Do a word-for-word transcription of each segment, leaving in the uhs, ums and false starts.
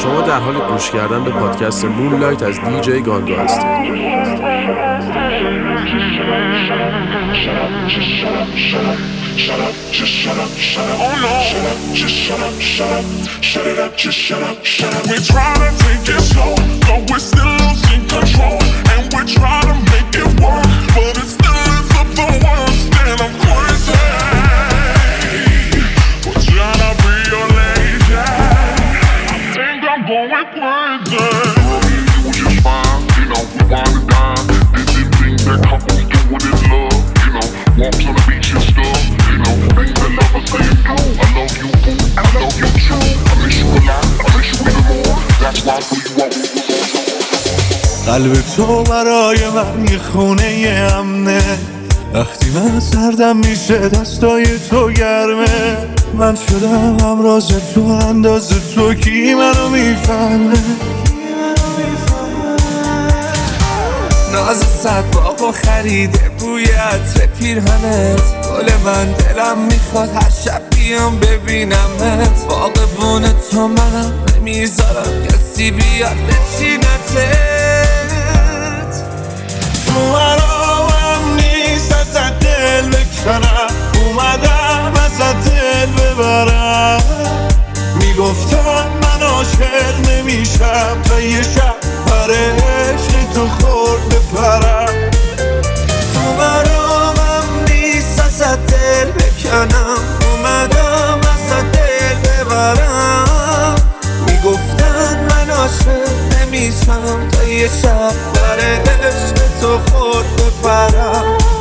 شما در حال گوش کردن به پادکست مونلایت از دی جی گاندو هستید. Shut up, just shut up, shut up. Oh no. Shut up, just shut up, shut up. Shut it up, just shut up, shut up. We try to take it slow, but we're still losing control. And we try to make it work, but it still ends up the worst. And I'm crazy. We're trying to be your lady. I think I'm going crazy. It was just fine, you know, we wanted to dine. Did the things that couples do when it's love, you know, walks on the beach and stuff. Things that lovers say and do. I love you, boo, I love you too. I miss you a lot, I miss you even more. That's why I put you out. قلب تو برای من یه خونه امنه، وقتی من سردم میشه دستای تو گرمه. من شدم همراز تو انداز تو، کی منو میفهمه؟ ناز صد باغ و خریده بوی عطر پیرهنت، گل من دلم میخواد هر شب بیام ببینمت. باغبون تو منم نمیذارم کسی بیاد بچینتت. تو مرامم نیست ازت دل بکنم، اومدم ازت دل ببرم. میگفتم من عاشق نمیشم تا یه شب پر عشق تو خورد بپرم. تو مرامم نیست ازت دل بکنم، اومدم ازت دل ببرم. میگفتن من عاشق نمیشم تا یه شب پر عشق تو خورد بپرم.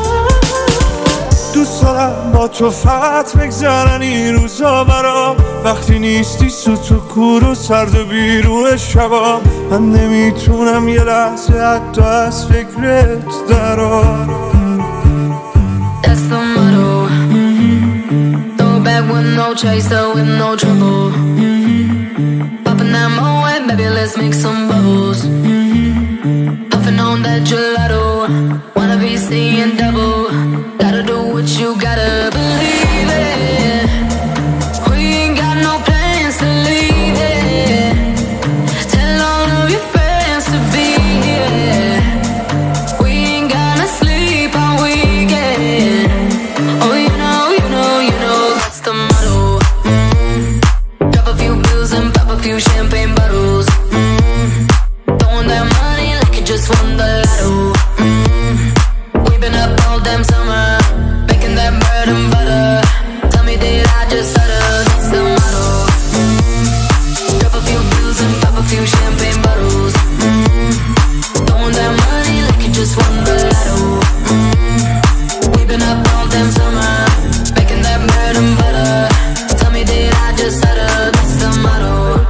دوست دارم با تو فتح بگذرن این روزا برام، وقتی نیستی سوت و کور و سرد و بیرون شبام. من نمیتونم یه لحظه حتی از فکرت درام. That's the motto. Throw back with no chaser, with no trouble. Popping that Moet, baby, let's make some bubbles. Puffing on that gelato, wanna be seeing double. Gotta do what you gotta believe it. We ain't got no plans to leave it. Tell all of your friends to be here. We ain't gonna sleep all weekend. Oh, you know, you know, you know that's the motto. Mm-hmm. Drop a few bills and pop a few champagne bottles. Mm-hmm. Throwing that money like you just won the lotto. Mm-hmm. We've been up all damn summer, making that bread and butter. Tell me, did I just stutter? That's the motto. Mm-hmm. Drop a few bills and pop a few champagne bottles. Mm-hmm. Throwing that money like you just won the lotto. Mm-hmm. We've been up all damn summer, making that bread and butter. Tell me, did I just stutter? That's the motto.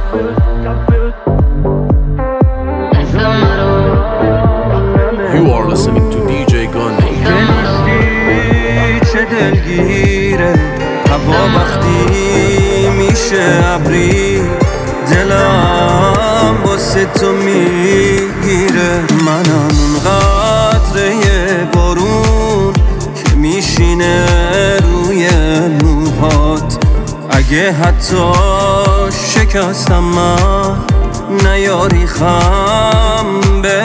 That's the motto. You are listening to دی جی گاندو. چه دلگیره هوا وقتی میشه ابری، دلم واسه تو میگیره. منم اون قطره بارون که میشینه روی موهات. اگه حتی شکستم من نیاری خم به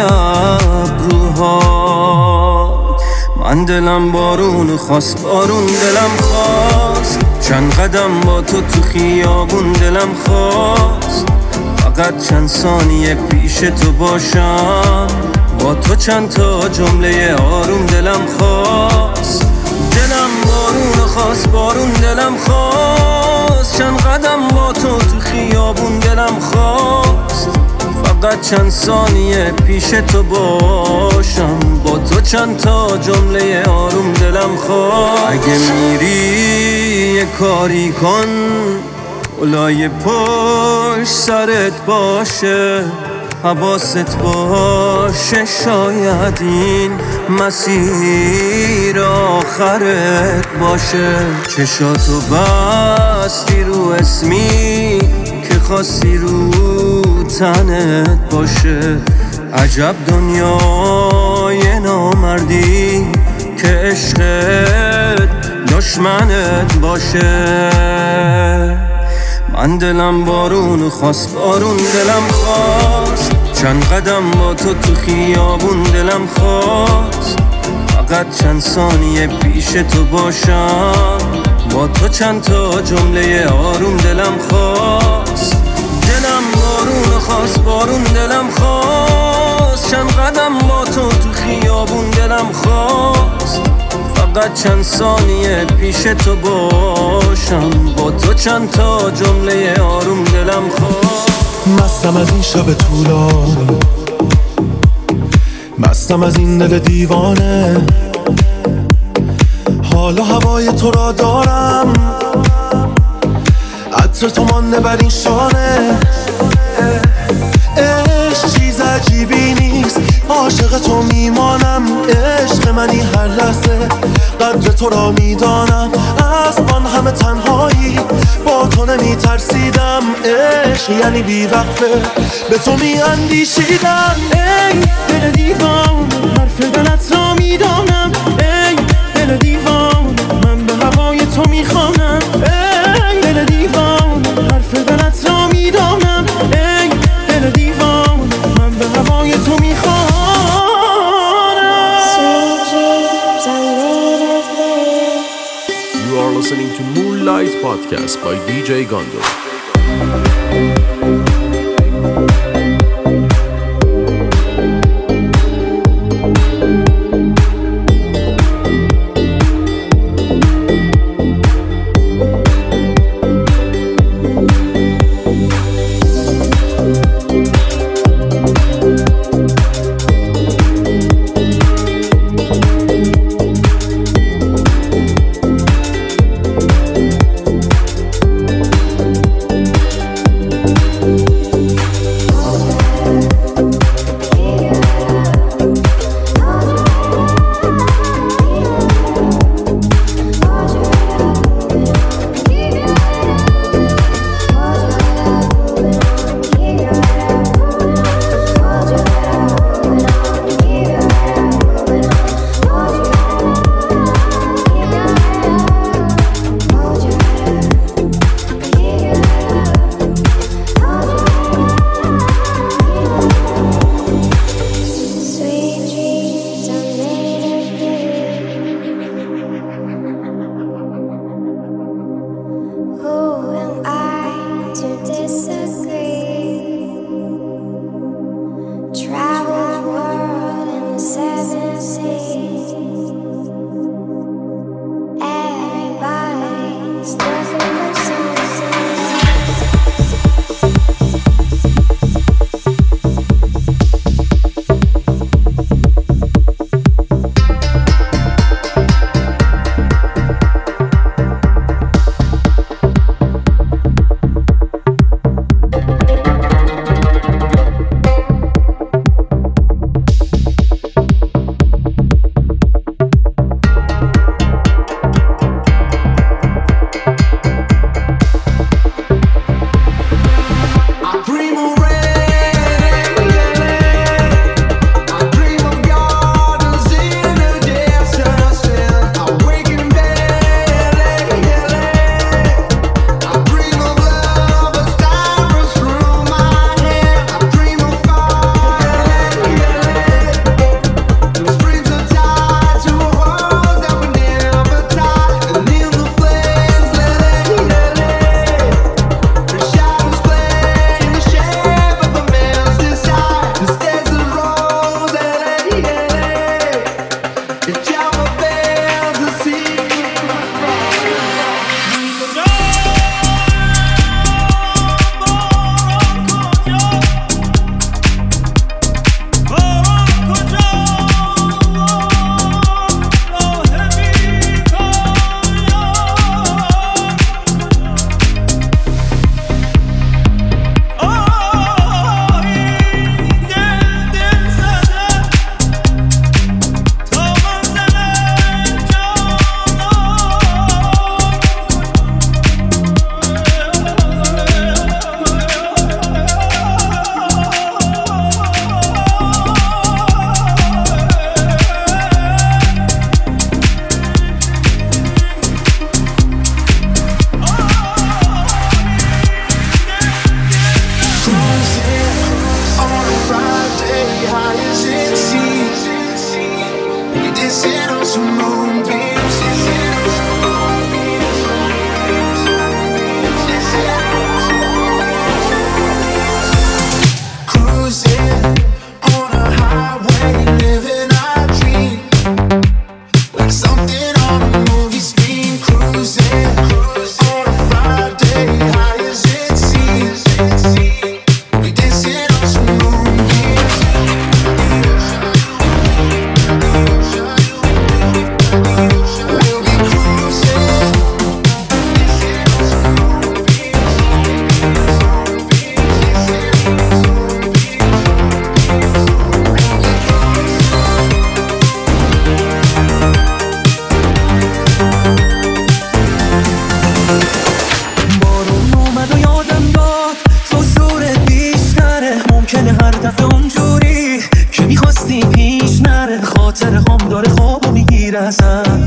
ابروهات. من دلم بارون خواست، بارون دلم خواست. چند قدم با تو تو خیابون دلم خواست. فقط چند ثانیه پیش تو باشم، با تو چند تا جمله آروم دلم خواست. دلم بارون خواست، بارون دلم خواست. چند قدم با تو تو خیابون دلم خواست. فقط چند ثانیه پیش تو باشم، با تو چند تا جمله آروم دلم خواست. اگه میری یه کاری کن، اولای پشت سرت باشه، حواست باشه. شاید این مسیر آخرت باشه. چشاتو بستی رو اسمی که خواستی رو تنت باشه. عجب دنیای نامردی که عشقت دشمنت باشه. من دلم بارون خواست، بارون دلم خواست، چند قدم با تو تو خیابون دلم خواست، فقط چند ثانیه پیش تو باشم، با تو چند تا جمله آروم دلم خواست. دلم بارون خواست، بارون دلم خواست، چند قدم با تو تو خیابون دلم خواست، فقط چند ثانیه پیش تو باشم، با تو چند تا جمله آروم دلم خواست. مستم از این شب طولانی، مستم از این دل دیوانه، حالا هوای تو را دارم، عطر تو مانده بر این شانه. عشق چیز عجیبی نیست، عاشق تو میمانم، عشق منی هر لحظه، قدر تو را میدانم، از آن همه تنهایی با تو نمیترسیدم، عشق یعنی بیوقفه به تو میاندیشیدم. ای دل دیوان، حرف دلت را میدانم، ای دل دیوان، من به هوای تو میخوانم، ای دل دیوان، حرف دلت را میدانم، ای دل دیوان، من به هوای تو میخوانم. You are listening to Moonlight Podcast by D J Gondo. dancing on some moonbeams. Cruising on a highway, living our dream, like something on a movie screen. Cruising on a Friday, high as it seems. We dancing on some moonbeams. We'll be cruising. بارون اومد و یادم داد تو زورت بیشتره. ممکنه هر دفعه اونجوری که میخواستی پیش نره. خاطر هم داره خوابو میگیره ازم.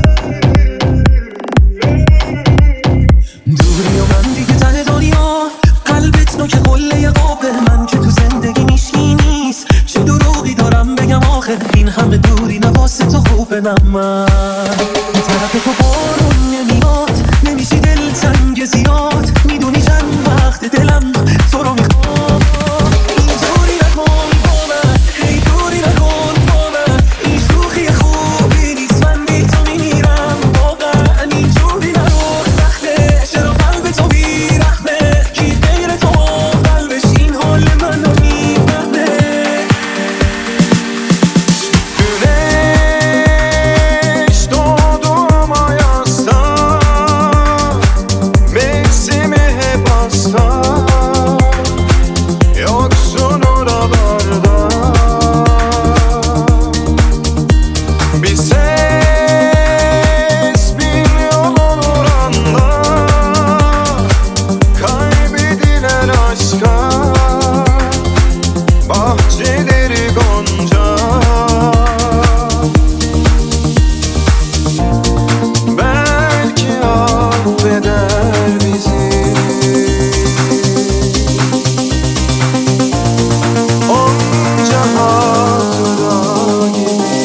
دوری و من دیگه ته دنیا، قلبت نوک قله قابل. من که تو زندگی میشکی نیست، چه دروغی دارم بگم آخه. این همه دوری نواسه تو خوبه. نه من طرف تو بارون نمیاد، نمیشی دل تنگ زیاد. میدونی چند وقت دلم تو رو میخوام. اینجوری نکن با من، هی دوری نکن با من. این شوخی خوبی نیست، من بی تو میمیرم واقعا. اینجوری نرو سخته، چرا قلب تو بیرحمه. کی غیر تو قلبش این حال منو میفهمه. Güneş doğdu ama yasta, mevsimi hep hasta. Yoksun oralarda, bir ses milyon olur anda. Kaybedilen aşka, bahçeleri gonca. Belki affeder bizi. Onca hatıra gibi.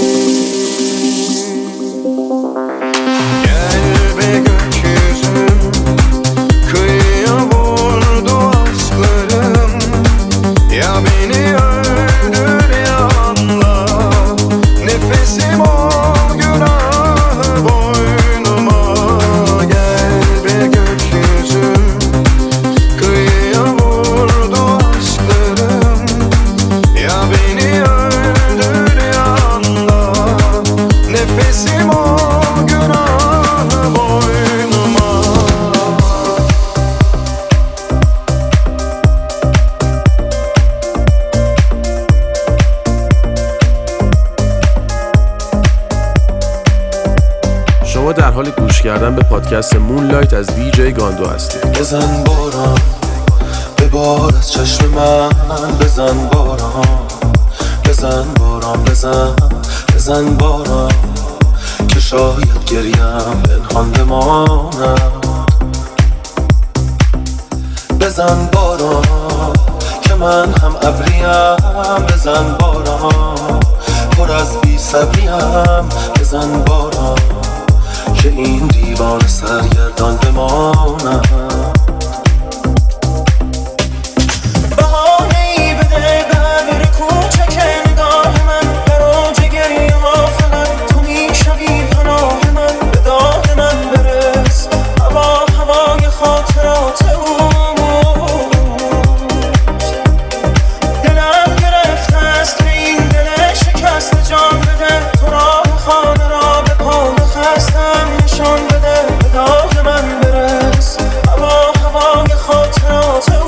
Gel be gökyüzüm, kıyıya vurdu aşklarım. Ya beni öldür ya anla, nefesim o günahı boynuma. Gel be gökyüzüm, kıyıya vurdu aşklarım. Ya beni öldür ya anla, nefesim o günahı boynuma. شما در حال گوش کردن به پادکست مونلایت از دیجی گاندو هستید. بزن باران ببار از چشم من. بزن باران بزن باران بزن بزن باران که شاید گریم پنهان بماند. بزن باران که من هم ابریم. بزن باران پر از بی صبریم. بزن باران که این دیوان سرگردان بماند. بهانه‌ای بده به ابر کوچک نگاه من. در اوج گریه ها فقط تو میشوی پناه من. به داد من برس هوا هوای خاطرات اوست. دلم گرفته است به این دل شکست. جان بده تو راه خانه را به پای خستم نشان بده. به داد من برس هوا هوای خاطرات اوست.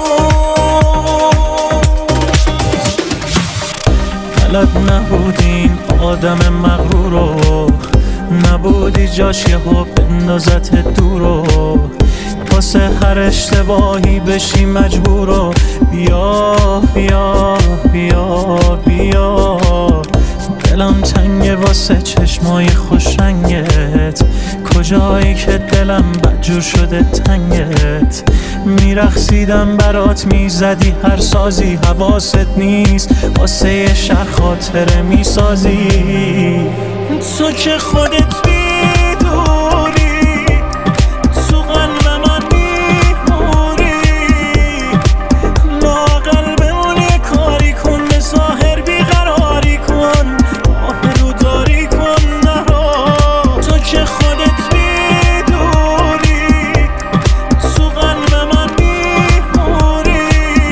طلب نبودین آدم مغرورو، نبودی جاش یهو بندازت دورو. واسه هر اشتباهی بشی مجبورو. بیا بیا بیا بیا. دلم تنگه واسه چشمای خوشرنگت. کجایی که دلم بدجور شده تنگت. میرقصیدم برات میزدی هر سازی. حواست نیست واسه یه شهر خاطره میسازی. تو که خودت میدونی تو قلب من میمونی لااقل بمونی کاری کن به ظاهر بیقراری کن آبرو داری کن نرو تو که خودت میدونی تو قلب من میمونی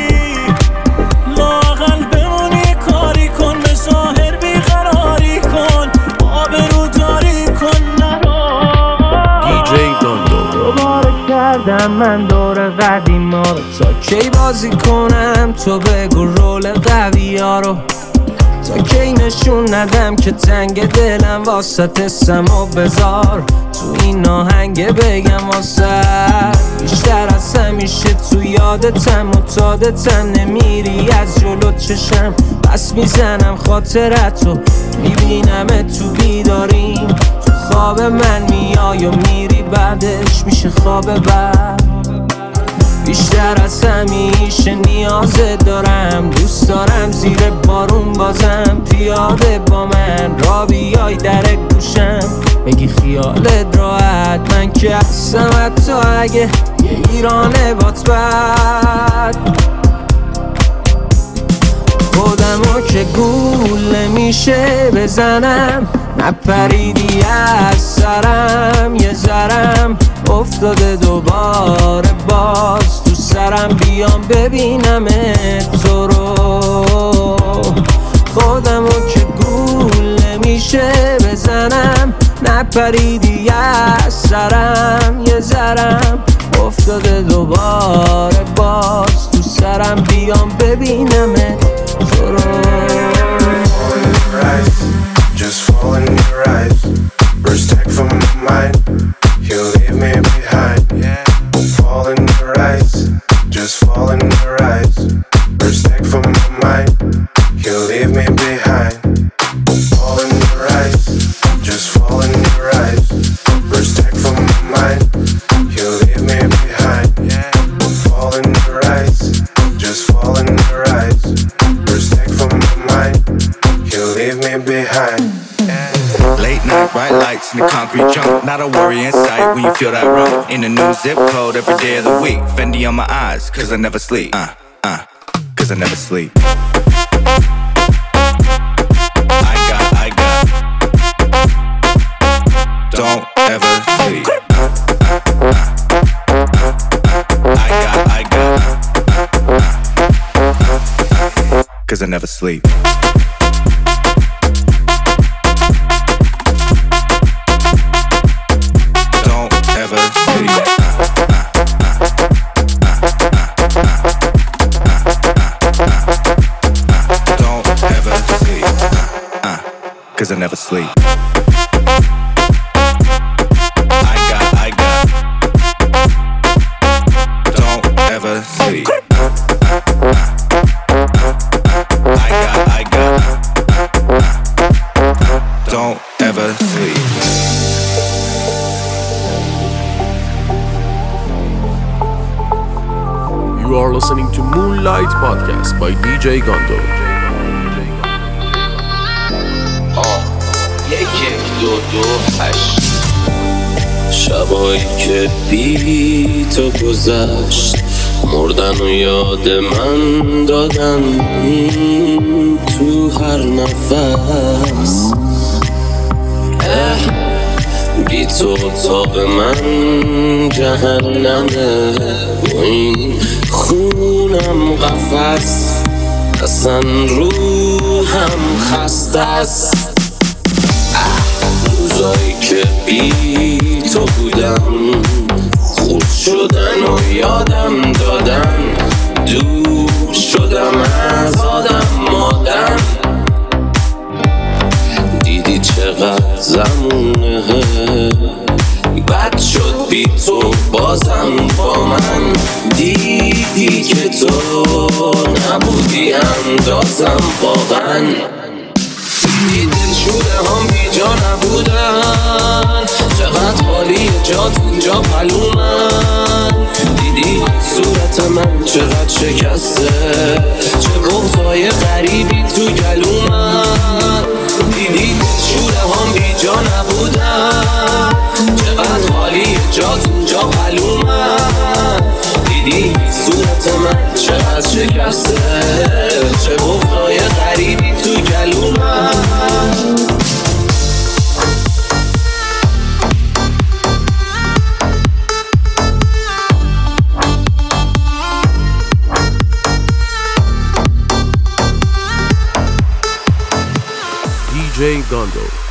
لااقل بمونی کاری کن به ظاهر بیقراری کن آبرو داری کن نرو دیجی گاندو. دوباره کردم من دور قدیما رو تا کی بازی کنم تو بگو رول قوی ها رو تا کی نشون ندم که تنگ دلم واسه سمو بذار تو این آهنگ بگم واسه بیشتر از همیشه تو یادتم متادتم نمیری از جلو چشم بس میزنم خاطرتو میبینم تو بیداریم تو خواب من میای و میری بعدش میشه خواب بعد بیشتر از همیشه نیازت دارم دوست دارم زیر بارون بازم پیاده با من را بیای در گوشم بگی خیالت راحت من که هستم حتی اگه یه ایرانه بات بد خودمو که گول نمیشه بزنم نپریدی از سرم یه ذرم افتاده دوباره باز تو سرم بیام ببینم تو رو خودمو که گول نمیشه بزنم نپریدی از سرم یه ذرم افتاده دوباره باز تو سرم بیام ببینم تو رو Just fall in your eyes. First take from my mind. You leave me behind. Fall in your eyes. Just fall in your eyes. First take from my mind. You leave me behind. Fall in your eyes. Just fall in your eyes. First take from my mind. You leave me behind. Fall in your eyes. Just fall in your eyes. First take from my mind. You leave me behind. Late night, bright lights in the concrete jungle. Not a worry in sight when you feel that rumble. In a new zip code every day of the week. Fendi on my eyes, cause I never sleep. Uh, uh, cause I never sleep. I got, I got. Don't ever sleep. Uh, uh, uh, uh, I got, I got. Uh, uh, uh, uh, cause I never sleep. Cause I never sleep. I got, I got. Don't ever sleep. Uh, uh, uh, uh, I got, I got. Uh, uh, uh, don't ever sleep. You are listening to Moonlight Podcast by دیجی گاندو. شبایی که بی تو گذشت مردن و یاد من دادن تو هر نفس بی تو اتاق من جهنمه و این خونم قفس اصلا روحم خسته است روزایی که بی تو بودم خود شدن و یادم دادن دور شدم از آدم مادم دیدی چقدر زمونه بد شد بی تو بازم با من دیدی که تو نبودی اندازم واقعا دیدی دلشوره هم بی جا نبودن چقدر حالی جات اینجا پلومن دیدی صورت من چقدر شکسته چه بغضای غریبی تو گلومن دیدی دلشوره هم بی نبودم چقدر خالی جات اونجا معلومم دیدی صورت من چقدر شکسته چه بغضای غریبی تو گلومم دی جی Gondo.